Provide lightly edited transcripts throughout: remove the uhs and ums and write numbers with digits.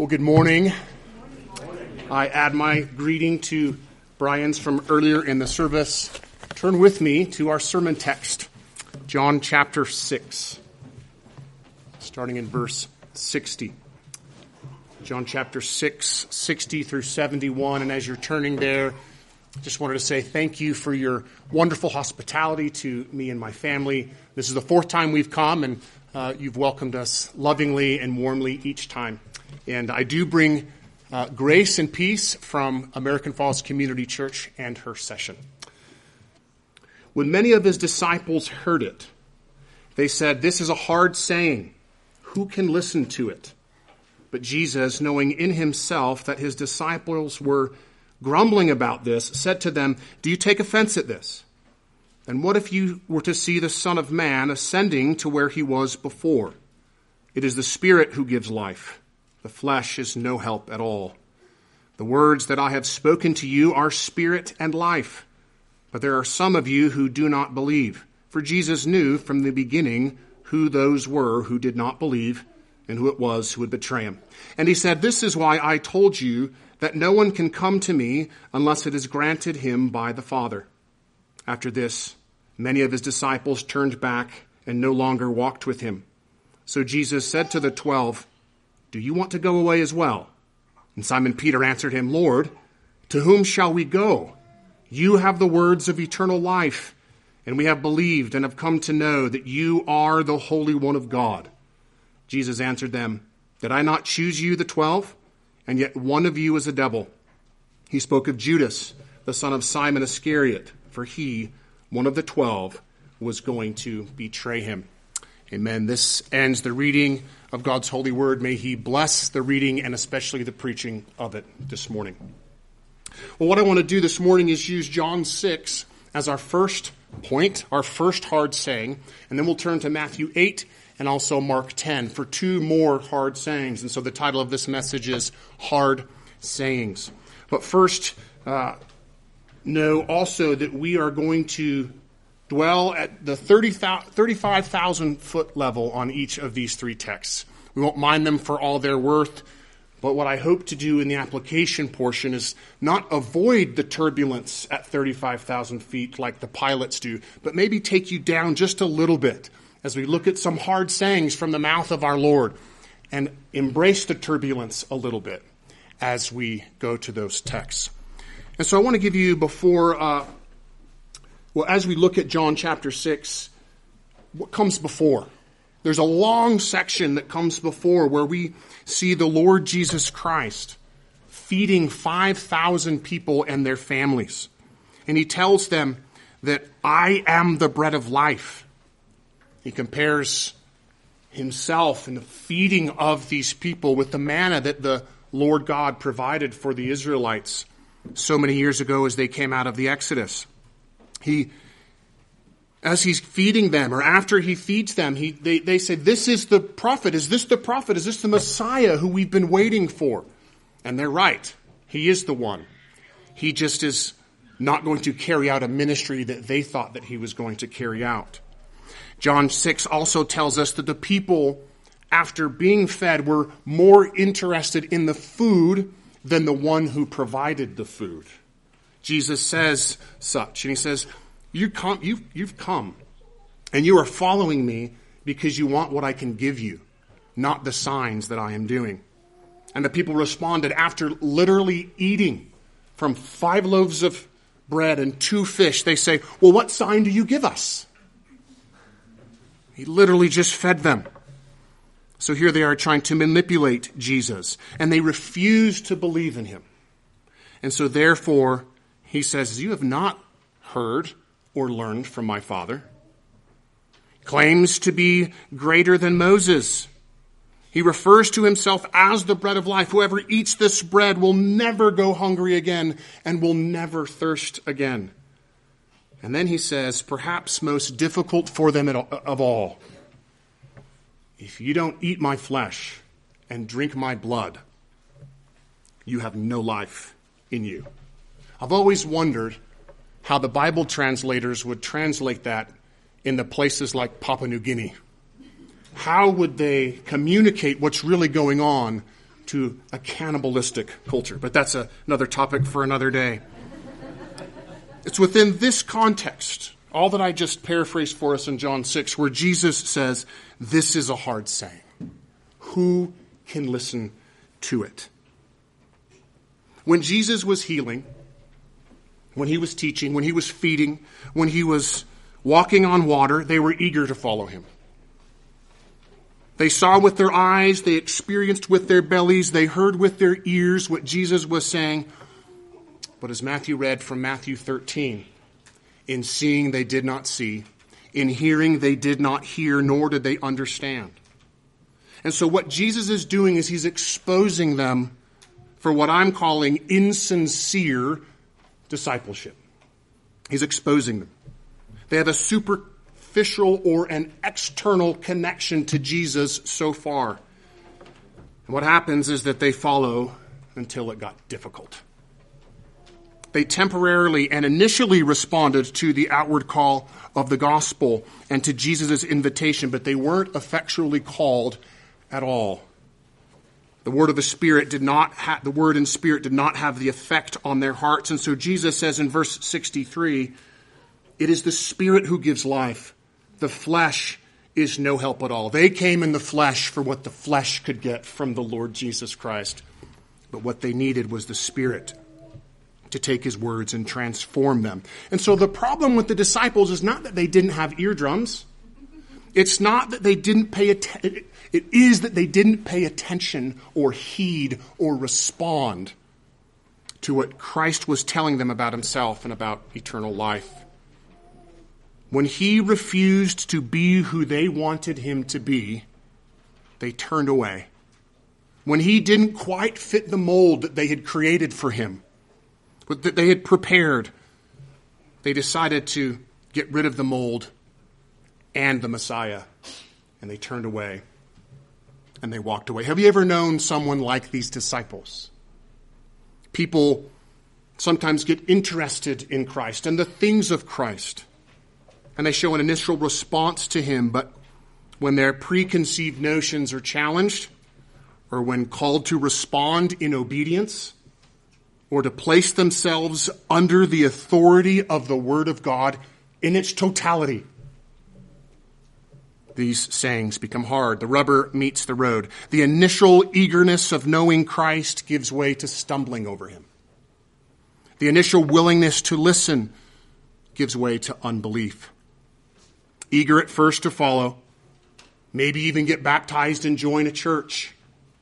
Well, good morning. I add my greeting to Brian's from earlier in the service. Turn with me to our sermon text, John chapter 6, starting in verse 60. John chapter 6, 60 through 71. And as you're turning there, just wanted to say thank you for your wonderful hospitality to me and my family. This is the fourth time we've come, and you've welcomed us lovingly and warmly each time. And I do bring grace and peace from American Falls Community Church and her session. When many of his disciples heard it, they said, "This is a hard saying. Who can listen to it?" But Jesus, knowing in himself that his disciples were grumbling about this, said to them, "Do you take offense at this? And what if you were to see the Son of Man ascending to where he was before? It is the Spirit who gives life. The flesh is no help at all. The words that I have spoken to you are spirit and life. But there are some of you who do not believe." For Jesus knew from the beginning who those were who did not believe and who it was who would betray him. And he said, "This is why I told you that no one can come to me unless it is granted him by the Father." After this, many of his disciples turned back and no longer walked with him. So Jesus said to the 12, "Do you want to go away as well?" And Simon Peter answered him, "Lord, to whom shall we go? You have the words of eternal life, and we have believed and have come to know that you are the Holy One of God." Jesus answered them, "Did I not choose you, the 12? And yet one of you is a devil." He spoke of Judas, the son of Simon Iscariot, for he, one of the 12, was going to betray him. Amen. This ends the reading of God's holy word. May he bless the reading and especially the preaching of it this morning. Well, what I want to do this morning is use John 6 as our first point, our first hard saying, and then we'll turn to Matthew 8 and also Mark 10 for two more hard sayings. And so the title of this message is Hard Sayings. But first, know also that we are going to dwell at the 35,000 foot level on each of these three texts. We won't mind them for all they're worth, but what I hope to do in the application portion is not avoid the turbulence at 35,000 feet like the pilots do, but maybe take you down just a little bit as we look at some hard sayings from the mouth of our Lord and embrace the turbulence a little bit as we go to those texts. And so I want to give you as we look at John chapter 6, what comes before? There's a long section that comes before where we see the Lord Jesus Christ feeding 5,000 people and their families. And he tells them that I am the bread of life. He compares himself and the feeding of these people with the manna that the Lord God provided for the Israelites so many years ago as they came out of the Exodus. As he's feeding them, or after he feeds them, they say, "This is the prophet. Is this the prophet? Is this the Messiah who we've been waiting for?" And they're right. He is the one. He just is not going to carry out a ministry that they thought that he was going to carry out. John 6 also tells us that the people, after being fed, were more interested in the food than the one who provided the food. Jesus says such, and he says, you've come, and you are following me because you want what I can give you, not the signs that I am doing. And the people responded after literally eating from 5 loaves of bread and 2 fish. They say, "Well, what sign do you give us?" He literally just fed them. So here they are trying to manipulate Jesus, and they refuse to believe in him. And so therefore, he says, "You have not heard or learned from my Father." Claims to be greater than Moses. He refers to himself as the bread of life. Whoever eats this bread will never go hungry again and will never thirst again. And then he says, perhaps most difficult for them of all, "If you don't eat my flesh and drink my blood, you have no life in you." I've always wondered how the Bible translators would translate that in the places like Papua New Guinea. How would they communicate what's really going on to a cannibalistic culture. But that's another topic for another day. It's within this context, all that I just paraphrased for us in John 6, where Jesus says, this is a hard saying. Who can listen to it? When Jesus was healing, when he was teaching, when he was feeding, when he was walking on water, they were eager to follow him. They saw with their eyes, they experienced with their bellies, they heard with their ears what Jesus was saying. But as Matthew read from Matthew 13, in seeing they did not see, in hearing they did not hear, nor did they understand. And so what Jesus is doing is he's exposing them for what I'm calling insincere discipleship. He's exposing them. They have a superficial or an external connection to Jesus so far. And what happens is that they follow until it got difficult. They temporarily and initially responded to the outward call of the gospel and to Jesus' invitation, but they weren't effectually called at all. The word in spirit did not have the effect on their hearts. And so Jesus says in verse 63, it is the Spirit who gives life. The flesh is no help at all. They came in the flesh for what the flesh could get from the Lord Jesus Christ. But what they needed was the Spirit to take his words and transform them. And so the problem with the disciples is not that they didn't have eardrums. It's not that they didn't pay attention. It is that they didn't pay attention or heed or respond to what Christ was telling them about himself and about eternal life. When he refused to be who they wanted him to be, they turned away. When he didn't quite fit the mold that they had created for him, that they had prepared, they decided to get rid of the mold and the Messiah, and they turned away. And they walked away. Have you ever known someone like these disciples? People sometimes get interested in Christ and the things of Christ. And they show an initial response to him, but when their preconceived notions are challenged, or when called to respond in obedience, or to place themselves under the authority of the Word of God in its totality, these sayings become hard. The rubber meets the road. The initial eagerness of knowing Christ gives way to stumbling over him. The initial willingness to listen gives way to unbelief. Eager at first to follow, maybe even get baptized and join a church.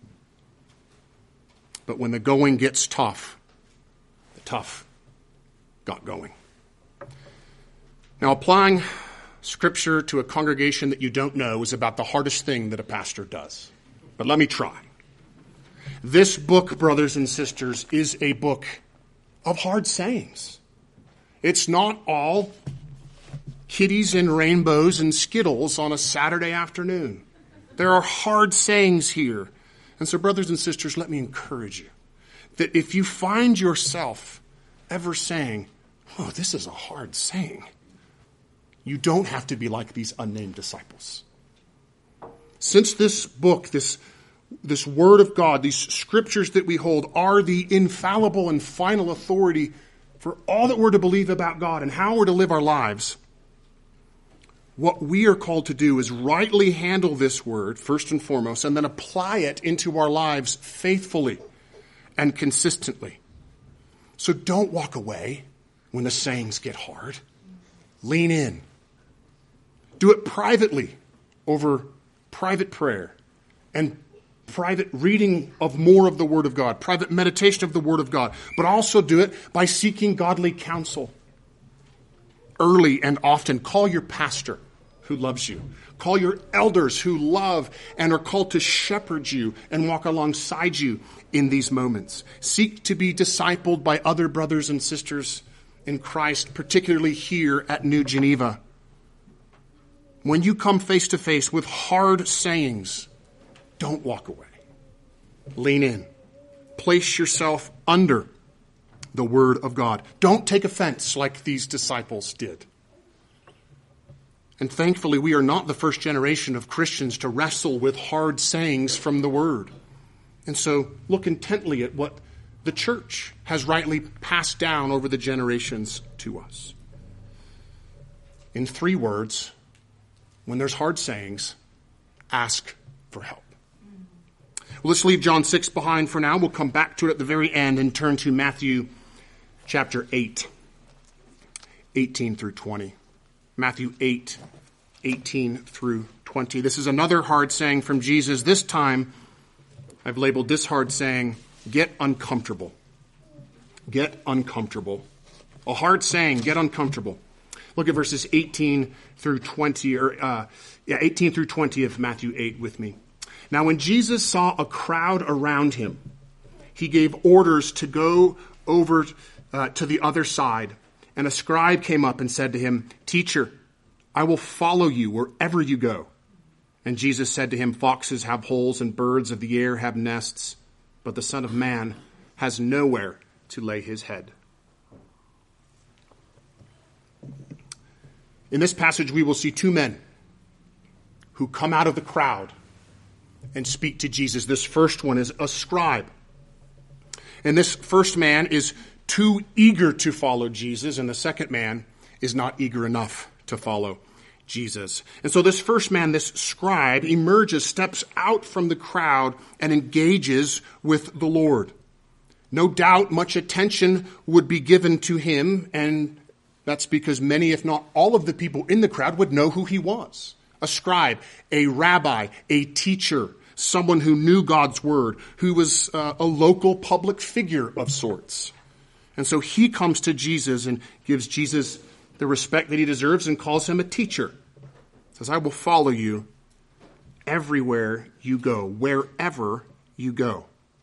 But when the going gets tough, the tough got going. Now, applying Scripture to a congregation that you don't know is about the hardest thing that a pastor does. But let me try. This book, brothers and sisters, is a book of hard sayings. It's not all kitties and rainbows and Skittles on a Saturday afternoon. There are hard sayings here. And so, brothers and sisters, let me encourage you that if you find yourself ever saying, oh, this is a hard saying, you don't have to be like these unnamed disciples. Since this book, this Word of God, these scriptures that we hold are the infallible and final authority for all that we're to believe about God and how we're to live our lives, what we are called to do is rightly handle this Word, first and foremost, and then apply it into our lives faithfully and consistently. So don't walk away when the sayings get hard. Lean in. Do it privately over private prayer and private reading of more of the Word of God, private meditation of the Word of God, but also do it by seeking godly counsel. Early and often, call your pastor who loves you. Call your elders who love and are called to shepherd you and walk alongside you in these moments. Seek to be discipled by other brothers and sisters in Christ, particularly here at New Geneva. When you come face to face with hard sayings, don't walk away. Lean in. Place yourself under the Word of God. Don't take offense like these disciples did. And thankfully, we are not the first generation of Christians to wrestle with hard sayings from the Word. And so look intently at what the church has rightly passed down over the generations to us. In 3 words, when there's hard sayings, ask for help. Well, let's leave John 6 behind for now. We'll come back to it at the very end and turn to Matthew chapter 8, 18 through 20. Matthew 8, 18 through 20. This is another hard saying from Jesus. This time, I've labeled this hard saying, get uncomfortable. Get uncomfortable. A hard saying, get uncomfortable. Look at verses 18 through 20, 18 through 20 of Matthew 8 with me. Now, when Jesus saw a crowd around him, he gave orders to go over to the other side. And a scribe came up and said to him, "Teacher, I will follow you wherever you go." And Jesus said to him, "Foxes have holes and birds of the air have nests, but the Son of Man has nowhere to lay his head." In this passage, we will see 2 men who come out of the crowd and speak to Jesus. This first one is a scribe. And this first man is too eager to follow Jesus, and the second man is not eager enough to follow Jesus. And so this first man, this scribe, emerges, steps out from the crowd, and engages with the Lord. No doubt much attention would be given to him, and that's because many, if not all of the people in the crowd would know who he was. A scribe, a rabbi, a teacher, someone who knew God's word, who was a local public figure of sorts. And so he comes to Jesus and gives Jesus the respect that he deserves and calls him a teacher. Says, "I will follow you everywhere you go, wherever you go."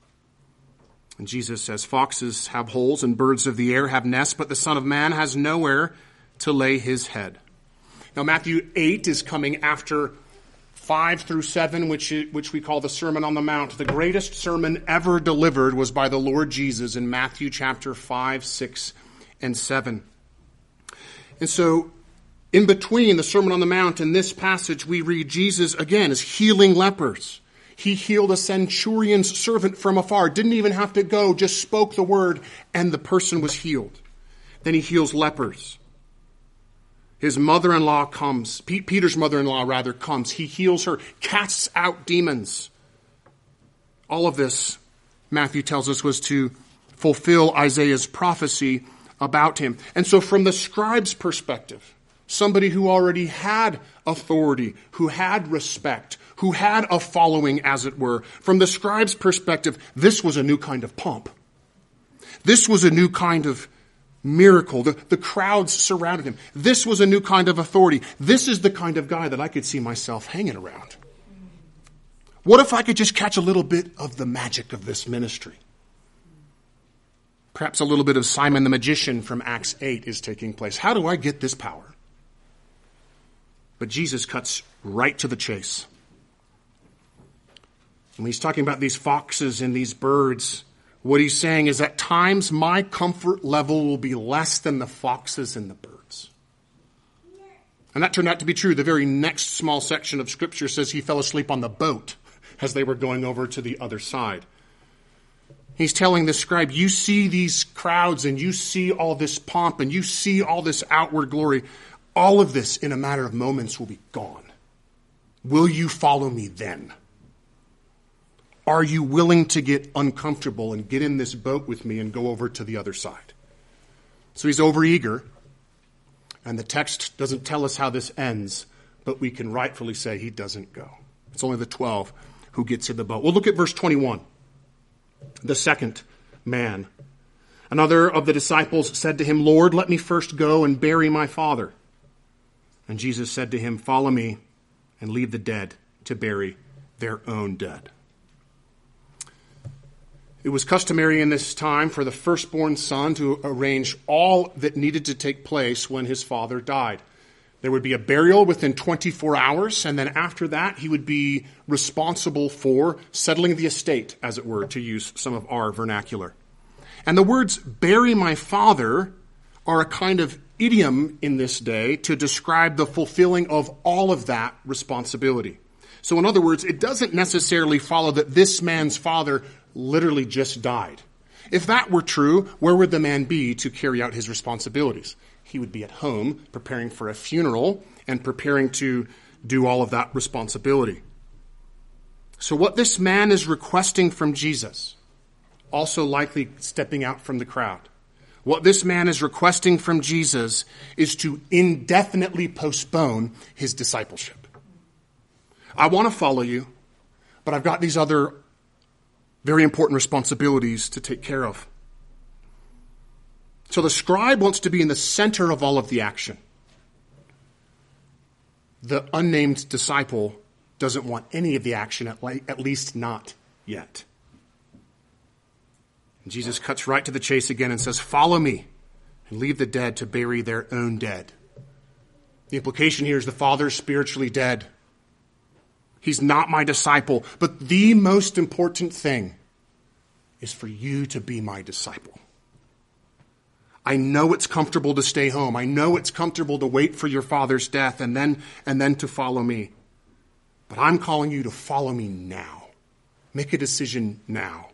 And Jesus says, "Foxes have holes and birds of the air have nests, but the Son of Man has nowhere to lay his head." Now, Matthew 8 is coming after 5 through 7, which we call the Sermon on the Mount. The greatest sermon ever delivered was by the Lord Jesus in Matthew chapter 5, 6, and 7. And so, in between the Sermon on the Mount and this passage, we read Jesus, again, is healing lepers. He healed a centurion's servant from afar. Didn't even have to go, just spoke the word, and the person was healed. Then he heals lepers. His mother-in-law comes. Peter's mother-in-law, rather, comes. He heals her, casts out demons. All of this, Matthew tells us, was to fulfill Isaiah's prophecy about him. And so from the scribe's perspective, somebody who already had authority, who had respect, who had a following, as it were, from the scribe's perspective, this was a new kind of pomp. This was a new kind of miracle. The crowds surrounded him. This was a new kind of authority. This is the kind of guy that I could see myself hanging around. What if I could just catch a little bit of the magic of this ministry? Perhaps a little bit of Simon the magician from Acts 8 is taking place. How do I get this power? But Jesus cuts right to the chase. When he's talking about these foxes and these birds, what he's saying is at times my comfort level will be less than the foxes and the birds. And that turned out to be true. The very next small section of Scripture says he fell asleep on the boat as they were going over to the other side. He's telling the scribe, you see these crowds and you see all this pomp and you see all this outward glory. All of this in a matter of moments will be gone. Will you follow me then? Are you willing to get uncomfortable and get in this boat with me and go over to the other side? So he's overeager, and the text doesn't tell us how this ends, but we can rightfully say he doesn't go. It's only the 12 who gets in the boat. We'll look at verse 21. The second man. Another of the disciples said to him, "Lord, let me first go and bury my father." And Jesus said to him, "Follow me and leave the dead to bury their own dead." It was customary in this time for the firstborn son to arrange all that needed to take place when his father died. There would be a burial within 24 hours, and then after that, he would be responsible for settling the estate, as it were, to use some of our vernacular. And the words, "bury my father," are a kind of idiom in this day to describe the fulfilling of all of that responsibility. So in other words, it doesn't necessarily follow that this man's father literally just died. If that were true, where would the man be to carry out his responsibilities? He would be at home preparing for a funeral and preparing to do all of that responsibility. So what this man is requesting from Jesus, also likely stepping out from the crowd, what this man is requesting from Jesus is to indefinitely postpone his discipleship. I want to follow you, but I've got these other very important responsibilities to take care of. So the scribe wants to be in the center of all of the action. The unnamed disciple doesn't want any of the action, at least not yet. And Jesus cuts right to the chase again and says, "Follow me and leave the dead to bury their own dead." The implication here is the Father is spiritually dead. He's not my disciple. But the most important thing is for you to be my disciple. I know it's comfortable to stay home. I know it's comfortable to wait for your father's death and then to follow me. But I'm calling you to follow me now. Make a decision now.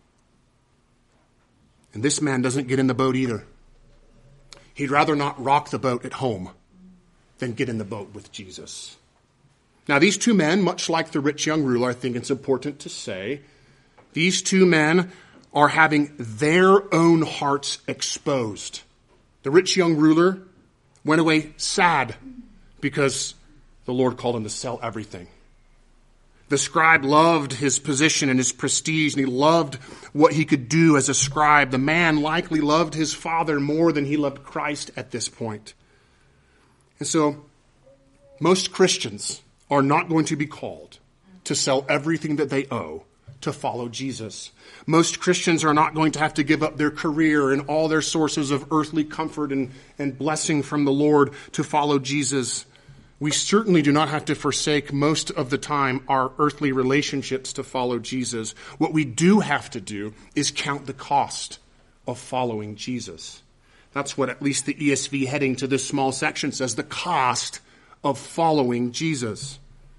And this man doesn't get in the boat either. He'd rather not rock the boat at home than get in the boat with Jesus. Now, these two men, much like the rich young ruler, I think it's important to say, these two men are having their own hearts exposed. The rich young ruler went away sad because the Lord called him to sell everything. The scribe loved his position and his prestige, and he loved what he could do as a scribe. The man likely loved his father more than he loved Christ at this point. And so, most Christians are not going to be called to sell everything that they owe to follow Jesus. Most Christians are not going to have to give up their career and all their sources of earthly comfort and blessing from the Lord to follow Jesus. We certainly do not have to forsake most of the time our earthly relationships to follow Jesus. What we do have to do is count the cost of following Jesus. That's what at least the ESV heading to this small section says, the cost of following Jesus.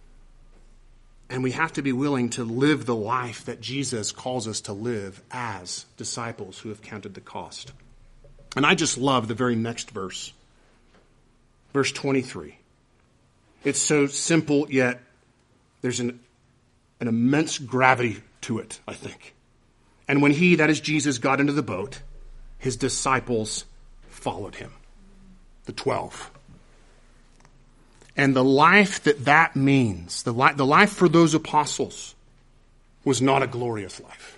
And we have to be willing to live the life that Jesus calls us to live as disciples who have counted the cost. And I just love the very next verse. Verse 23. It's so simple, yet there's an immense gravity to it, I think. And when he, that is Jesus, got into the boat, his disciples followed him. The 12. And the life that means, the life for those apostles, was not a glorious life.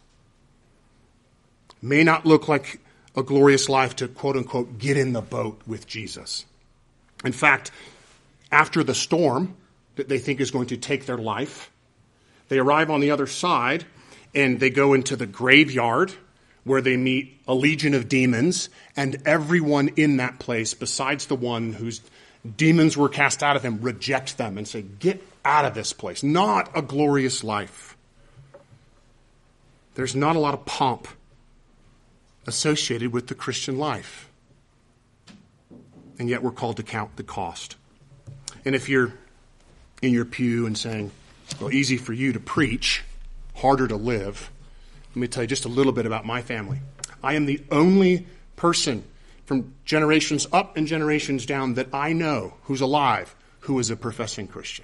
May not look like a glorious life to, quote unquote, get in the boat with Jesus. In fact, after the storm that they think is going to take their life, they arrive on the other side and they go into the graveyard where they meet a legion of demons, and everyone in that place, besides the one whose demons were cast out of him, reject them and say, "Get out of this place." Not a glorious life. There's not a lot of pomp associated with the Christian life. And yet we're called to count the cost. And if you're in your pew and saying, well, easy for you to preach, harder to live, let me tell you just a little bit about my family. I am the only person from generations up and generations down that I know who's alive who is a professing Christian.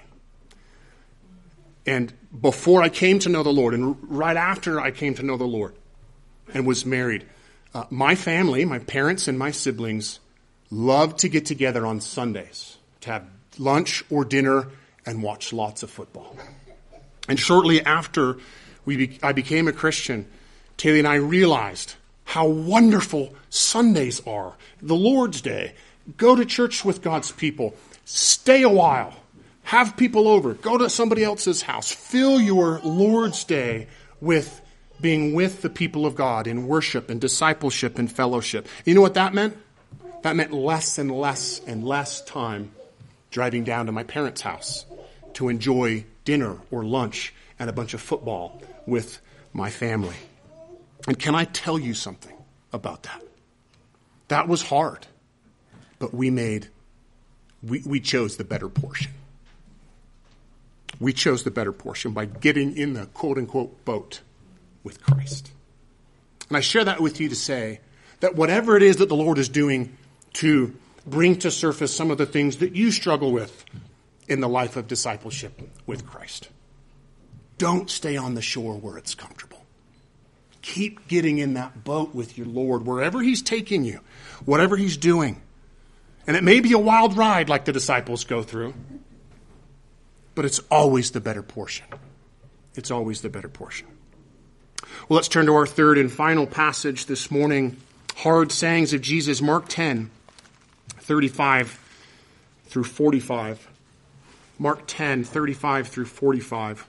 And before I came to know the Lord, and right after I came to know the Lord and was married, my family, my parents and my siblings, loved to get together on Sundays to have lunch or dinner and watch lots of football. And shortly after I became a Christian, Taylor and I realized how wonderful Sundays are. The Lord's Day. Go to church with God's people. Stay a while. Have people over. Go to somebody else's house. Fill your Lord's Day with being with the people of God in worship and discipleship and fellowship. You know what that meant? That meant less and less and less time driving down to my parents' house to enjoy dinner or lunch and a bunch of football with my family. And can I tell you something about that? That was hard, but we chose the better portion. We chose the better portion by getting in the quote-unquote boat with Christ. And I share that with you to say that whatever it is that the Lord is doing to bring to surface some of the things that you struggle with in the life of discipleship with Christ, don't stay on the shore where it's comfortable. Keep getting in that boat with your Lord, wherever he's taking you, whatever he's doing. And it may be a wild ride like the disciples go through, but it's always the better portion. It's always the better portion. Well, let's turn to our third and final passage this morning, Hard Sayings of Jesus, Mark 10, 35 through 45. Mark 10, 35 through 45.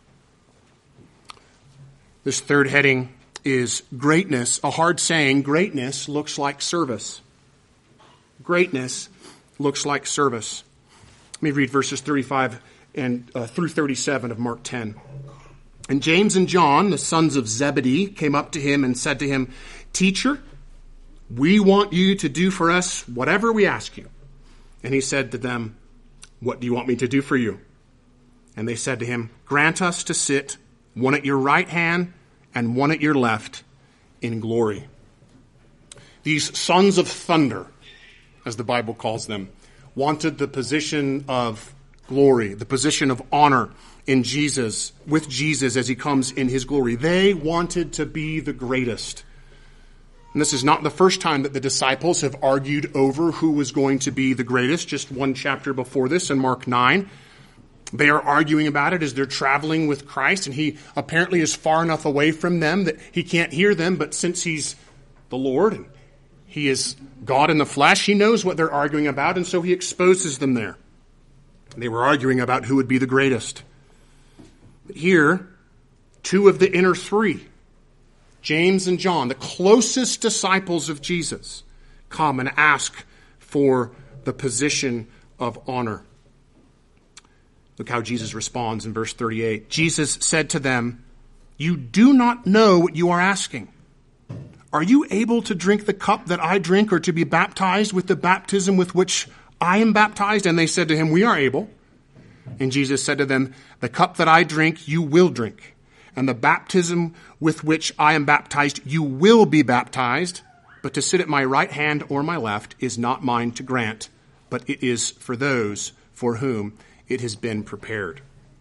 This third heading is greatness. A hard saying, greatness looks like service. Greatness looks like service. Let me read verses 35 and through 37 of Mark 10. And James and John, the sons of Zebedee, came up to him and said to him, "Teacher, we want you to do for us whatever we ask you." And he said to them, "What do you want me to do for you?" And they said to him, "Grant us to sit, one at your right hand and one at your left, in glory." These sons of thunder, as the Bible calls them, wanted the position of glory, the position of honor in Jesus, with Jesus as he comes in his glory. They wanted to be the greatest. And this is not the first time that the disciples have argued over who was going to be the greatest. Just one chapter before this, in Mark 9, they are arguing about it as they're traveling with Christ, and he apparently is far enough away from them that he can't hear them, but since he's the Lord and he is God in the flesh, he knows what they're arguing about, and so he exposes them there. They were arguing about who would be the greatest. But here, two of the inner three, James and John, the closest disciples of Jesus, come and ask for the position of honor. Look how Jesus responds in verse 38. Jesus said to them, "You do not know what you are asking. Are you able to drink the cup that I drink, or to be baptized with the baptism with which I am baptized?" And they said to him, "We are able." And Jesus said to them, "The cup that I drink, you will drink. And the baptism with which I am baptized, you will be baptized. But to sit at my right hand or my left is not mine to grant, but it is for those for whom it has been prepared."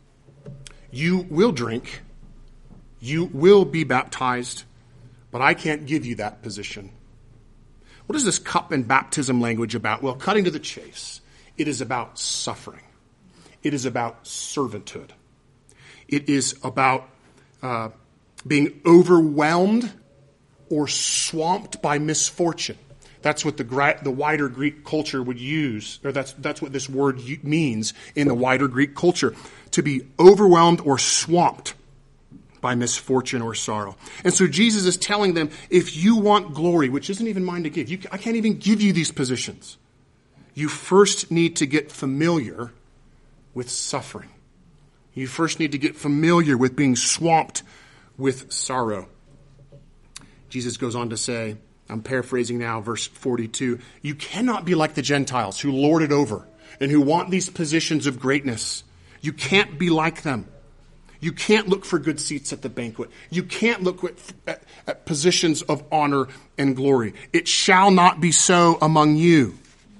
You will drink. You will be baptized. But I can't give you that position. What is this cup and baptism language about? Well, cutting to the chase, it is about suffering. It is about servanthood. It is about being overwhelmed or swamped by misfortune. That's what the wider Greek culture would use, or that's what this word means in the wider Greek culture, to be overwhelmed or swamped by misfortune or sorrow. And so Jesus is telling them, if you want glory, which isn't even mine to give, I can't even give you these positions. You first need to get familiar with suffering. You first need to get familiar with being swamped with sorrow. Jesus goes on to say, I'm paraphrasing now, verse 42, "You cannot be like the Gentiles who lord it over and who want these positions of greatness. You can't be like them. You can't look for good seats at the banquet. You can't look at positions of honor and glory. It shall not be so among you."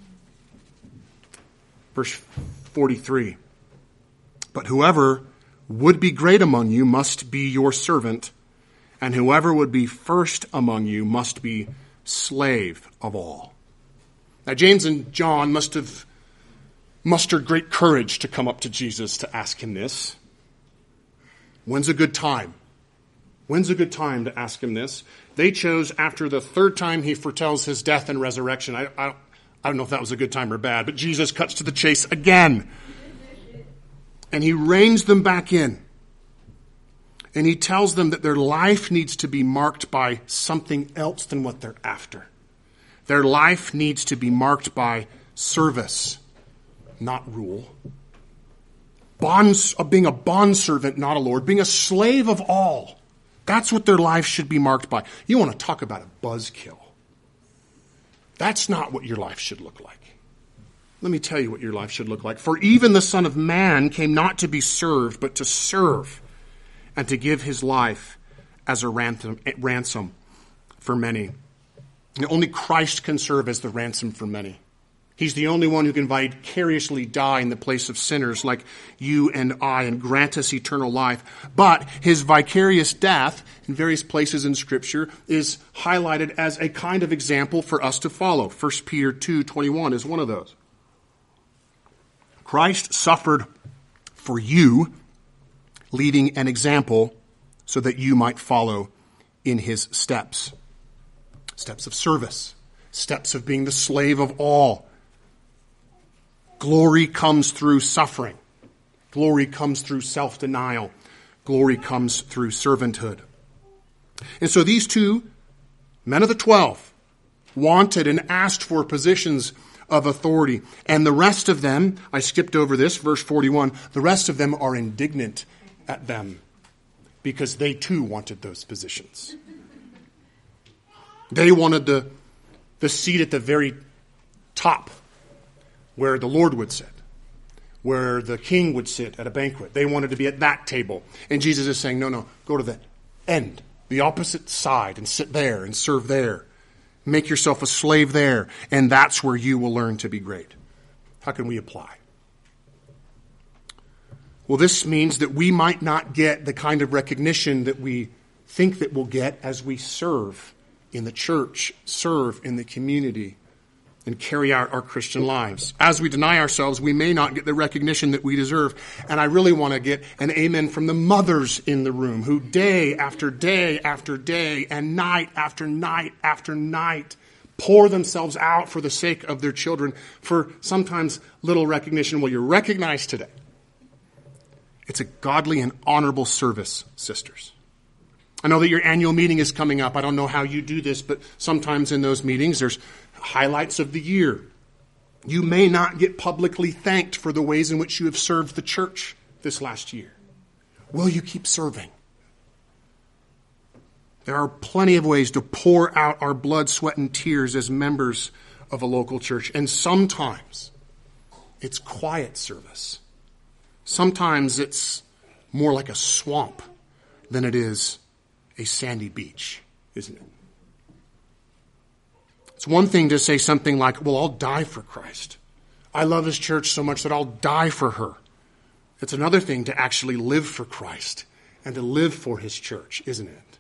Verse 43, "But whoever would be great among you must be your servant, and whoever would be first among you must be slave of all." Now, James and John must have mustered great courage to come up to Jesus to ask him this. When's a good time? When's a good time to ask him this? They chose after the third time he foretells his death and resurrection. I don't know if that was a good time or bad, but Jesus cuts to the chase again. And he reins them back in. And he tells them that their life needs to be marked by something else than what they're after. Their life needs to be marked by service, not rule. Being a bondservant, not a lord. Being a slave of all. That's what their life should be marked by. You want to talk about a buzzkill. That's not what your life should look like. Let me tell you what your life should look like. For even the Son of Man came not to be served, but to serve, and to give his life as a ransom for many. And only Christ can serve as the ransom for many. He's the only one who can vicariously die in the place of sinners like you and I and grant us eternal life. But his vicarious death in various places in Scripture is highlighted as a kind of example for us to follow. 1 Peter 2:21 is one of those. Christ suffered for you, leading an example so that you might follow in his steps. Steps of service, steps of being the slave of all. Glory comes through suffering. Glory comes through self-denial. Glory comes through servanthood. And so these two men of the 12 wanted and asked for positions of authority. And the rest of them, I skipped over this, verse 41, the rest of them are indignant at them because they too wanted those positions. They wanted the seat at the very top where the Lord would sit, where the king would sit at a banquet. They wanted to be at that table. And Jesus is saying, no, go to the end, the opposite side, and sit there and serve there. Make yourself a slave there, and that's where you will learn to be great. How can we apply? Well, this means that we might not get the kind of recognition that we think that we'll get as we serve in the church, serve in the community, and carry out our Christian lives. As we deny ourselves, we may not get the recognition that we deserve. And I really want to get an amen from the mothers in the room who day after day after day and night after night after night pour themselves out for the sake of their children for sometimes little recognition. Well, you're recognized today. It's a godly and honorable service, sisters. I know that your annual meeting is coming up. I don't know how you do this, but sometimes in those meetings there's highlights of the year. You may not get publicly thanked for the ways in which you have served the church this last year. Will you keep serving? There are plenty of ways to pour out our blood, sweat, and tears as members of a local church. And sometimes it's quiet service. Sometimes it's more like a swamp than it is a sandy beach, isn't it? It's one thing to say something like, well, I'll die for Christ. I love his church so much that I'll die for her. It's another thing to actually live for Christ and to live for his church, isn't it?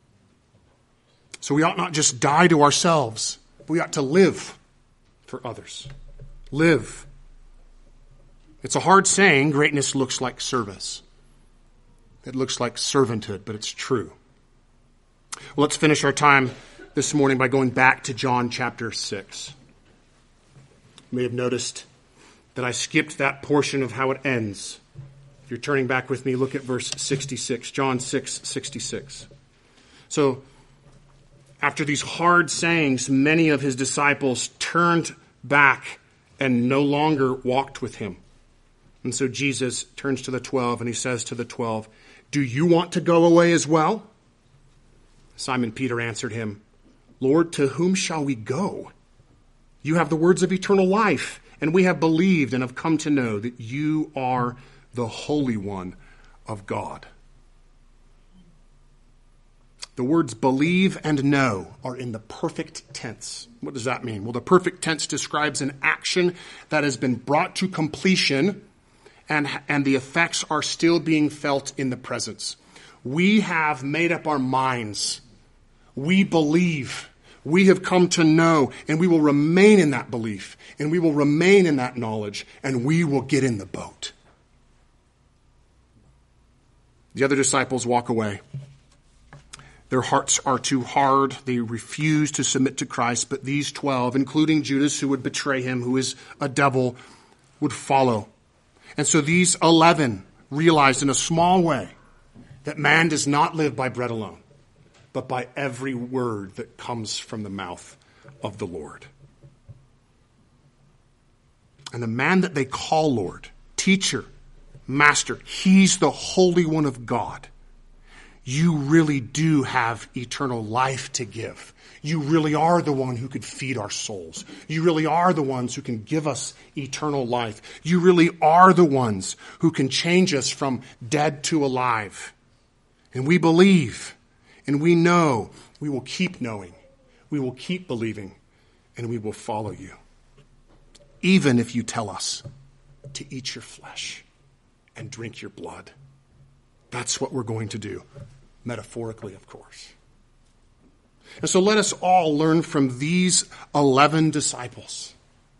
So we ought not just die to ourselves. We ought to live for others. Live. It's a hard saying, greatness looks like service. It looks like servanthood, but it's true. Well, let's finish our time this morning by going back to John chapter 6. You may have noticed that I skipped that portion of how it ends. If you're turning back with me, look at verse 66, John 6:66. So, after these hard sayings, many of his disciples turned back and no longer walked with him. And so Jesus turns to the 12 and he says to the 12, "Do you want to go away as well?" Simon Peter answered him, "Lord, to whom shall we go? You have the words of eternal life, and we have believed and have come to know that you are the Holy One of God." The words believe and know are in the perfect tense. What does that mean? Well, the perfect tense describes an action that has been brought to completion and the effects are still being felt in the presence. We have made up our minds. We believe. We have come to know, and we will remain in that belief, and we will remain in that knowledge, and we will get in the boat. The other disciples walk away. Their hearts are too hard. They refuse to submit to Christ, but these 12, including Judas, who would betray him, who is a devil, would follow. And so these 11 realized in a small way that man does not live by bread alone, but by every word that comes from the mouth of the Lord. And the man that they call Lord, teacher, master, he's the Holy One of God. you really do have eternal life to give. You really are the one who could feed our souls. You really are the ones who can give us eternal life. You really are the ones who can change us from dead to alive. And we believe, and we know, we will keep knowing, we will keep believing, and we will follow you. Even if you tell us to eat your flesh and drink your blood. That's what we're going to do, metaphorically, of course. And so let us all learn from these 11 disciples.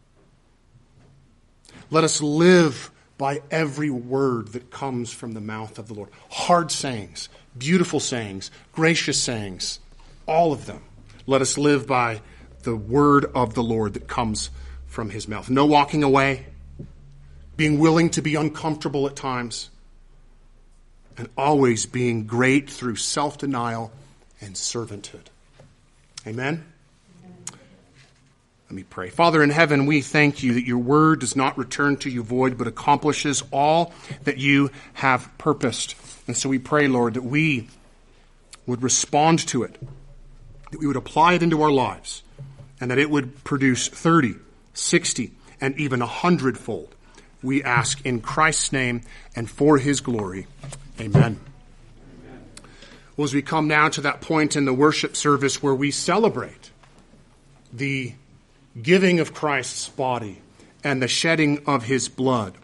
Let us live by every word that comes from the mouth of the Lord. Hard sayings, beautiful sayings, gracious sayings, all of them. Let us live by the word of the Lord that comes from his mouth. No walking away, being willing to be uncomfortable at times, and always being great through self-denial and servanthood. Amen? Let me pray. Father in heaven, we thank you that your word does not return to you void, but accomplishes all that you have purposed. And so we pray, Lord, that we would respond to it, that we would apply it into our lives, and that it would produce 30, 60, and even 100-fold. We ask in Christ's name and for his glory. Amen. Well, as we come now to that point in the worship service where we celebrate the giving of Christ's body and the shedding of his blood,